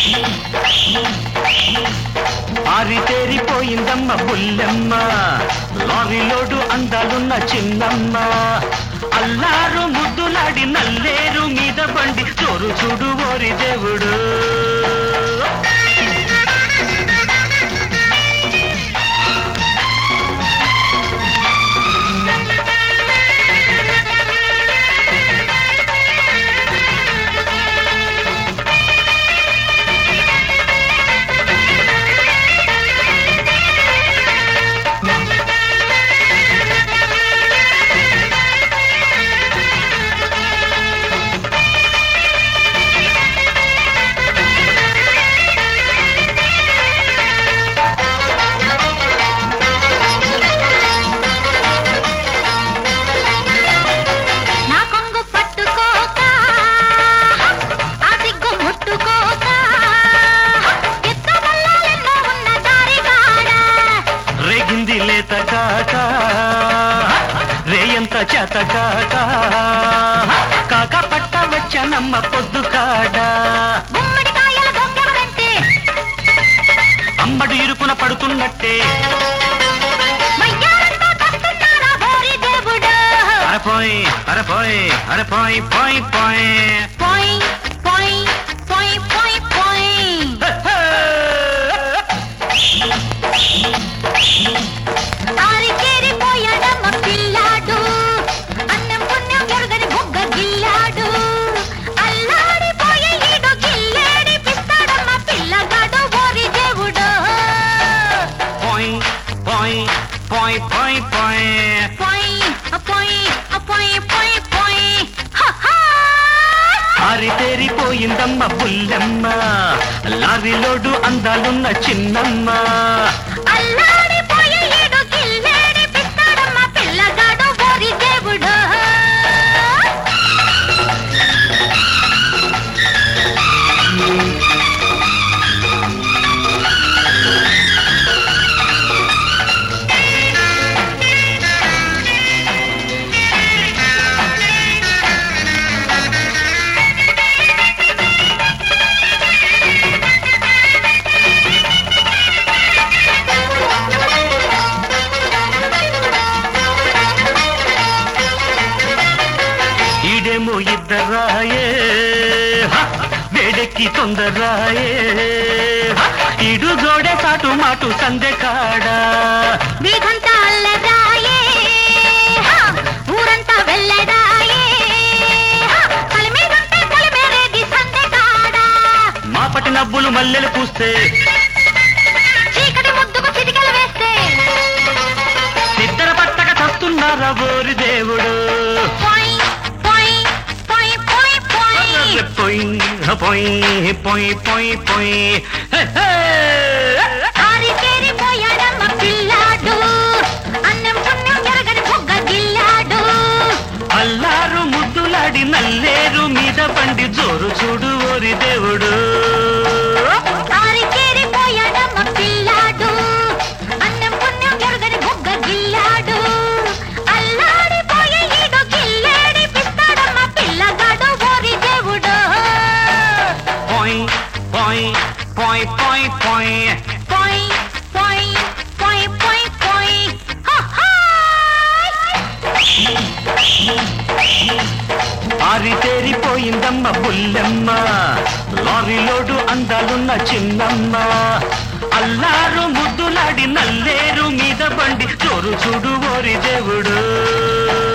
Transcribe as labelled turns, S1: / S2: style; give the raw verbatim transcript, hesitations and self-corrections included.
S1: ఆరితేరిపోయిందమ్మ బుల్లెమ్మ, లారీలోడు అందాలున్న చిన్నమ్మ. అల్లారు ముద్దులాడి నల్లేరు మీద బండి చోరు చూడు ఓరి దేవుడు. రేయంత చేత కాక కాక పట్ట వచ్చనమ్మ పొద్దు కాడ. అమ్మడు ఇరుకున పడుతున్నట్టే అరపోయి అరపోయి అరపోయి పోయి పోయి
S2: పోయి పోయి పోయి పోయి పోయి ఆరికేరిపోయాడమ్మ పిల్లాడు, అన్నం పుణ్యం ఎరుగని బుగ్గ గిల్లాడు. అల్లాడిపోయే ఈడు గిల్లేడి పిస్తాడమ్మ పిల్లగాడు ఓరి దేవుడు.
S1: పోయి పోయి పోయి పోయి పోయి
S2: పోయి పోయి పోయి పోయి పోయి
S1: ఆరితేరిపోయిందమ్మ బుల్లెమ్మ, లారీలోడు అందాలున్న చిన్నమ్మ.
S2: అల్లాడిపోయే ఈడు గిల్లేడి పిస్తాడమ్మ పిల్లగాడు ఓరి దేవుడు.
S1: ఈడేమో ఇద్దరాయే వేడెక్కి తొందరాయే, ఇడు గోడే సాటు మాటు సందె కాడ.
S2: వీధంతా అల్లదాయే, ఊరంతా వెళ్ళడాయే, కలిమీదుంటే కలిమేరేది సందె కాడ.
S1: మాపటి నవ్వులు మల్లెలు పూస్తే,
S2: చీకటి ముద్దుకు చిటికలు వేస్తే,
S1: నిద్ర పట్టక చస్తున్నారా ఓరి దేవుడు.
S2: పోయి పోయి పోయి పోయి పోయి
S1: పోయి పోయి పోయి పోయి
S2: ఆరితేరిపోయాడమ్మ పిల్లాడు, అన్నం పుణ్యం ఎరగని బుగ్గ గిల్లాడు.
S1: అల్లారు ముద్దులాడి నల్లేరు మీద బండి జోరు చూడు ఓరి దేవుడు.
S2: ఆరితేరిపోయాడమ్మ పిల్లాడు, అన్నం పుణ్యం ఎరగని బుగ్గ గిల్లాడు. అల్లాడిపోయే ఈడు గిల్లేడి పిస్తాడమ్మ పిల్లగాడు ఓరి దేవుడు.
S1: పోయి పోయి పోయి పోయి పోయి
S2: పోయి పోయి పోయి పోయి పోయి
S1: ఆరితేరిపోయిందమ్మ బుల్లెమ్మ, లారీలోడు అందాలున్న చిన్నమ్మ. అల్లారు ముద్దులాడి నల్లేరు మీద బండి చోరు చూడు ఓరి దేవుడు.